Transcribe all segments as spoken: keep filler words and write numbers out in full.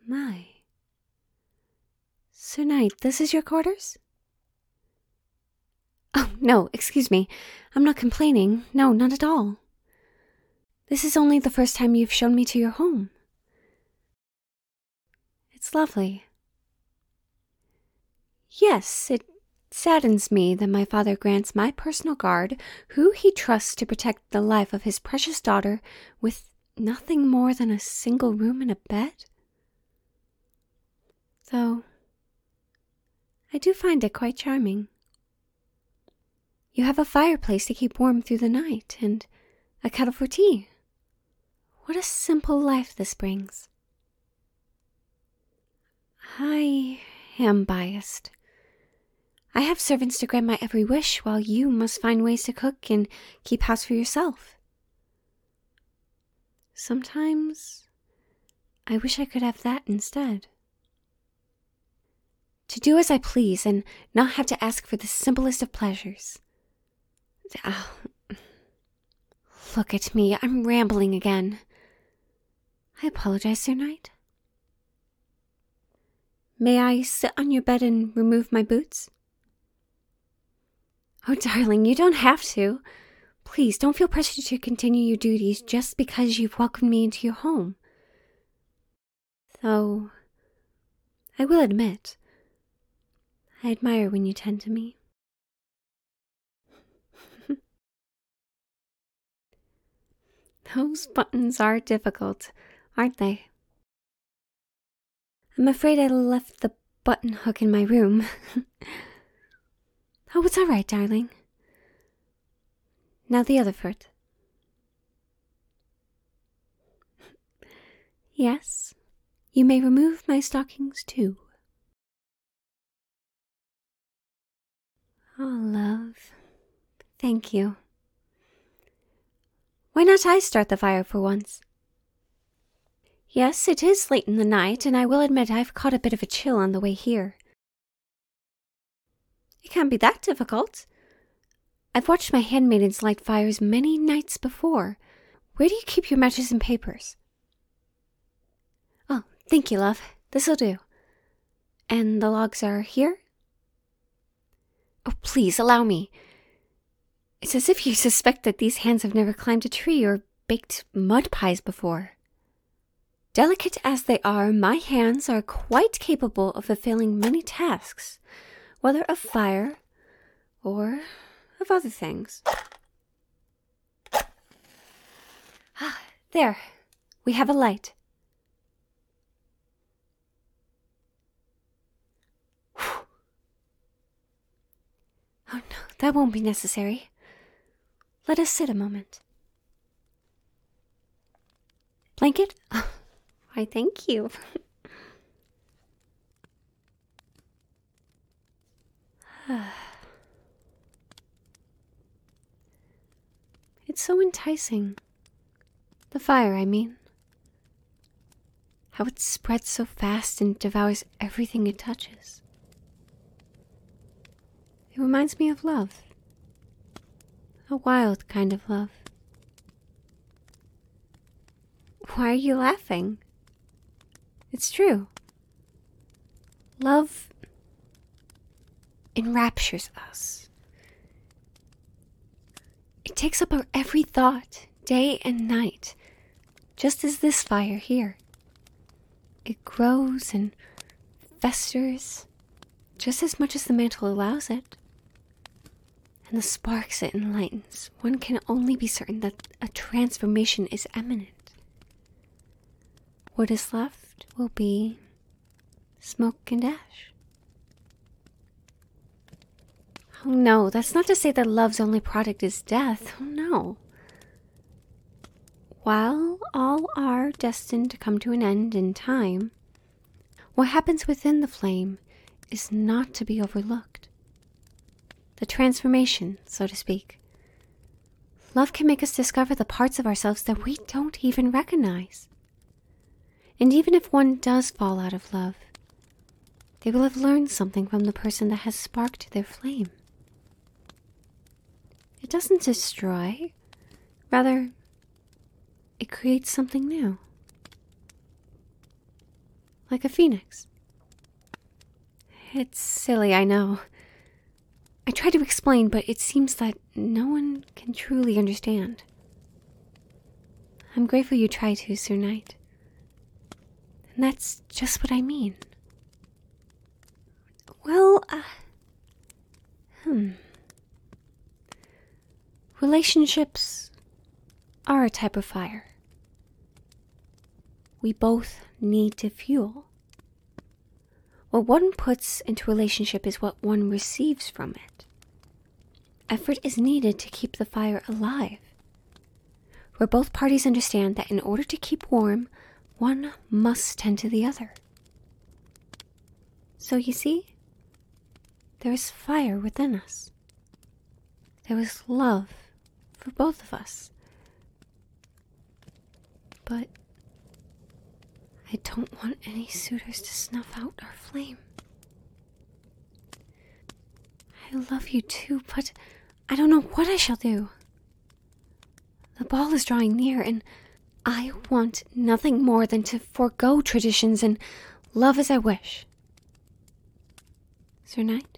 My. Sir Knight, this is your quarters? Oh, no, excuse me. I'm not complaining. No, not at all. This is only the first time you've shown me to your home. It's lovely. Yes, it saddens me that my father grants my personal guard, who he trusts to protect the life of his precious daughter, with nothing more than a single room and a bed. Though, I do find it quite charming. You have a fireplace to keep warm through the night, and a kettle for tea. What a simple life this brings. I am biased. I have servants to grant my every wish, while you must find ways to cook and keep house for yourself. Sometimes, I wish I could have that instead. To do as I please and not have to ask for the simplest of pleasures. Oh, look at me, I'm rambling again. I apologize, Sir Knight. May I sit on your bed and remove my boots? Oh, darling, you don't have to. Please, don't feel pressured to continue your duties just because you've welcomed me into your home. Though, I will admit, I admire when you tend to me. Those buttons are difficult, aren't they? I'm afraid I left the button hook in my room. Oh, it's all right, darling. Now the other foot. Yes, you may remove my stockings too. Oh, love, thank you. Why not I start the fire for once? Yes, it is late in the night, and I will admit I've caught a bit of a chill on the way here. It can't be that difficult. I've watched my handmaidens light fires many nights before. Where do you keep your matches and papers? Oh, thank you, love. This'll do. And the logs are here? Oh, please, allow me. It's as if you suspect that these hands have never climbed a tree or baked mud pies before. Delicate as they are, my hands are quite capable of fulfilling many tasks, whether of fire or of other things. Ah, there. We have a light. Whew. Oh no, that won't be necessary. Let us sit a moment. Blanket? Oh, why, thank you. It's so enticing. The fire, I mean. How it spreads so fast and devours everything it touches. It reminds me of love. A wild kind of love. Why are you laughing? It's true. Love enraptures us. It takes up our every thought, day and night, just as this fire here. It grows and festers just as much as the mantle allows it. And the sparks it enlightens, one can only be certain that a transformation is imminent. What is left will be smoke and ash. Oh no, that's not to say that love's only product is death. Oh no. While all are destined to come to an end in time, what happens within the flame is not to be overlooked. The transformation, so to speak. Love can make us discover the parts of ourselves that we don't even recognize. And even if one does fall out of love, they will have learned something from the person that has sparked their flame. It doesn't destroy, rather, it creates something new. like a phoenix. It's silly, I know. I try to explain, but it seems that no one can truly understand. I'm grateful you try to, Sir Knight. And that's just what I mean. Well, uh, hmm. Relationships are a type of fire. We both need to fuel. What one puts into a relationship is what one receives from it. Effort is needed to keep the fire alive, where both parties understand that in order to keep warm, one must tend to the other. So you see, there is fire within us. There is love for both of us. But I don't want any suitors to snuff out our flame. I love you too, but I don't know what I shall do. The ball is drawing near, and I want nothing more than to forego traditions and love as I wish. Sir Knight?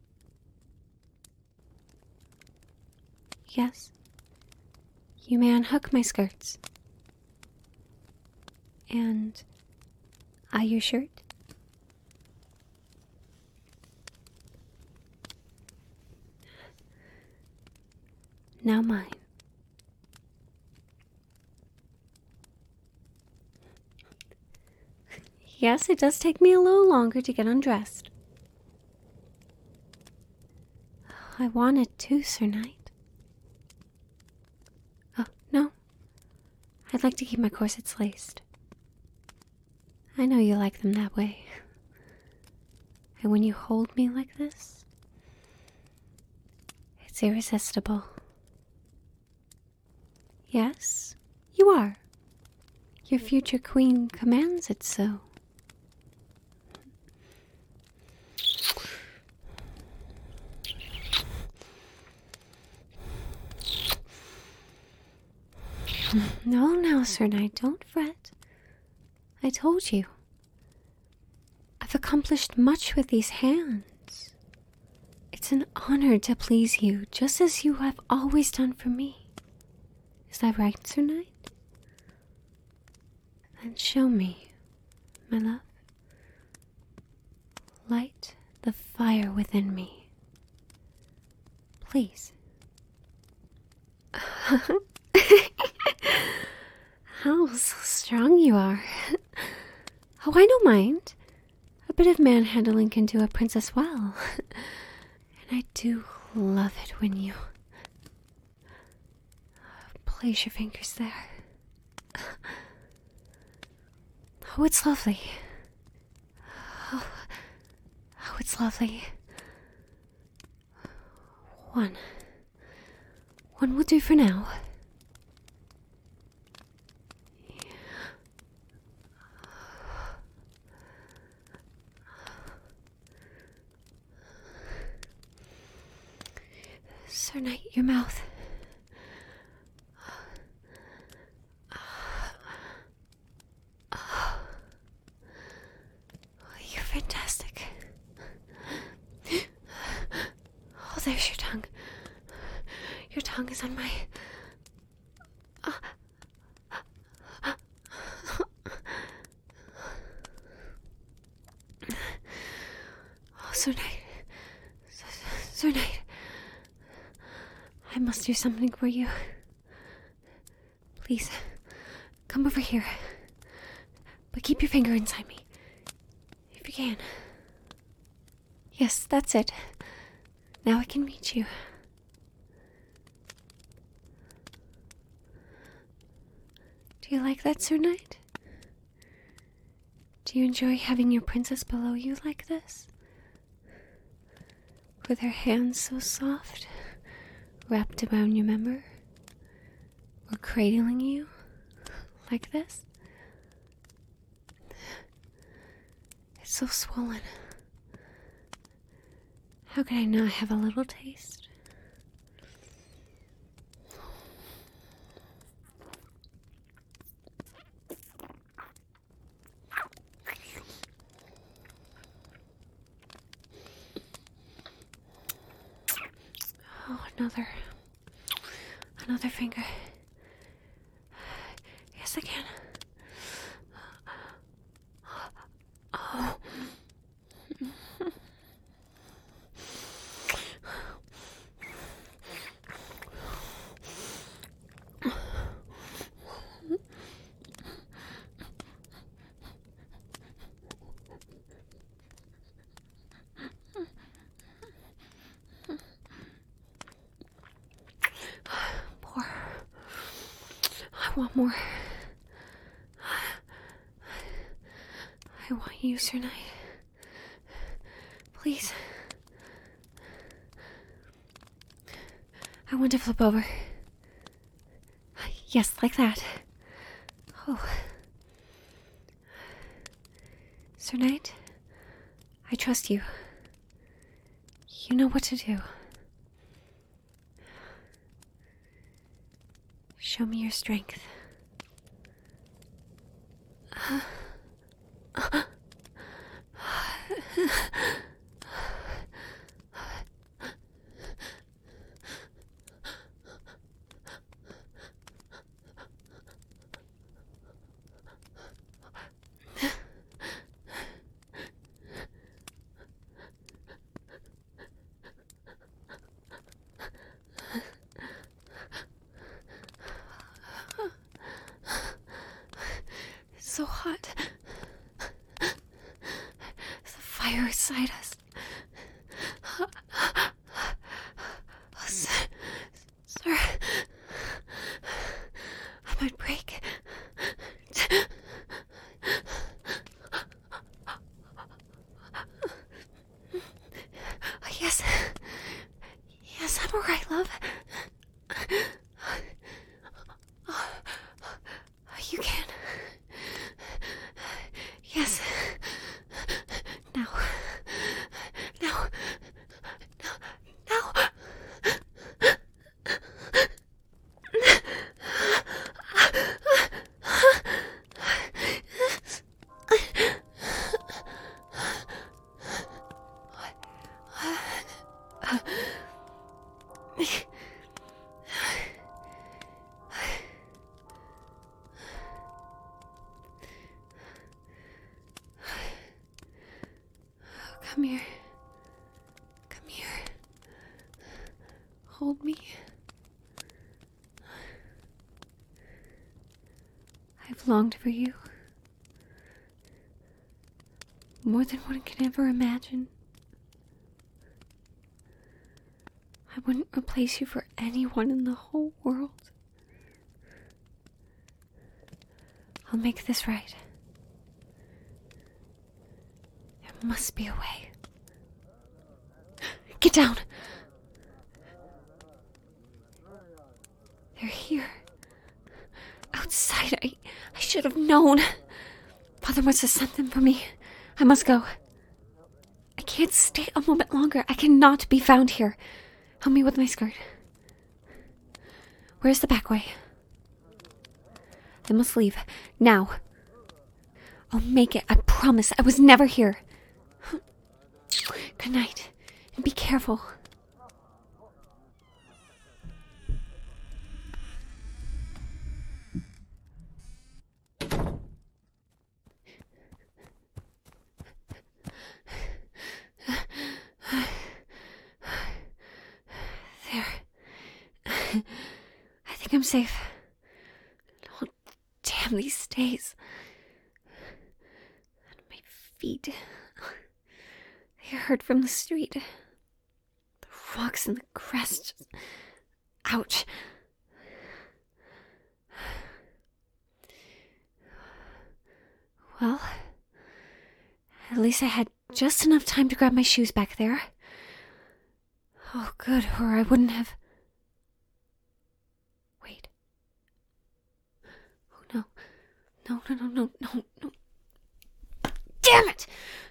Yes? You may unhook my skirts. And I your shirt? Now mine. Yes, it does take me a little longer to get undressed. I wanted to, Sir Knight. Oh, no. I'd like to keep my corsets laced. I know you like them that way. And when you hold me like this, it's irresistible. Yes, you are. Your future queen commands it so. No, no, Sir Knight, don't fret. I told you. I've accomplished much with these hands. It's an honor to please you, just as you have always done for me. Is that right, Sir Knight? Then show me, my love. Light the fire within me. Please. How so strong you are. Oh, I don't mind. A bit of manhandling can do a princess well. And I do love it when you place your fingers there. Oh, it's lovely. Oh, oh, it's lovely. One. One will do for now. Sir Knight, your mouth. Oh, you're fantastic. Oh, there's your tongue. Your tongue is on my... Oh, Sir Knight. Sir Knight. I must do something for you. Please, come over here. But keep your finger inside me. If you can. Yes, that's it. Now I can reach you. Do you like that, Sir Knight? Do you enjoy having your princess below you like this? With her hands so soft, wrapped around your member, or cradling you like this? It's so swollen. How could I not have a little taste? another. Another finger. Yes, I can. Oh. More. I want more. I want you, Sir Knight. Please. I want to flip over. Yes, like that. Oh. Sir Knight, I trust you. You know what to do. Show me your strength. Uh, uh, so hot. The fire inside us. Sir, sir, I might break. Yes, yes, I'm alright, love. You can. Yes. Now. Now. Now. Now. Come here. Come here. Hold me. I've longed for you. More than one can ever imagine. I wouldn't replace you for anyone in the whole world. I'll make this right. There must be a way. Get down! They're here. Outside. I, I should have known. Father must have sent them for me. I must go. I can't stay a moment longer. I cannot be found here. Help me with my skirt. Where's the back way? I must leave. Now. I'll make it. I promise. I was never here. Good night. And be careful. There. I think I'm safe. Oh, damn these stays. And my feet. They hurt from the street. The rocks and the grass just... Ouch. Well, at least I had just enough time to grab my shoes back there. Oh, good, or I wouldn't have... Wait. Oh, no. No, no, no, no, no, no. Damn it!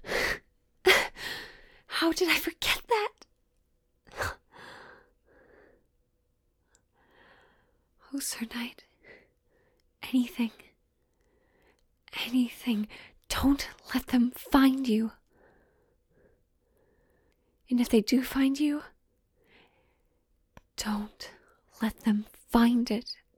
How did I forget that? Oh, Sir Knight. Anything. Anything. Don't let them find you. And if they do find you, Don't let them find it.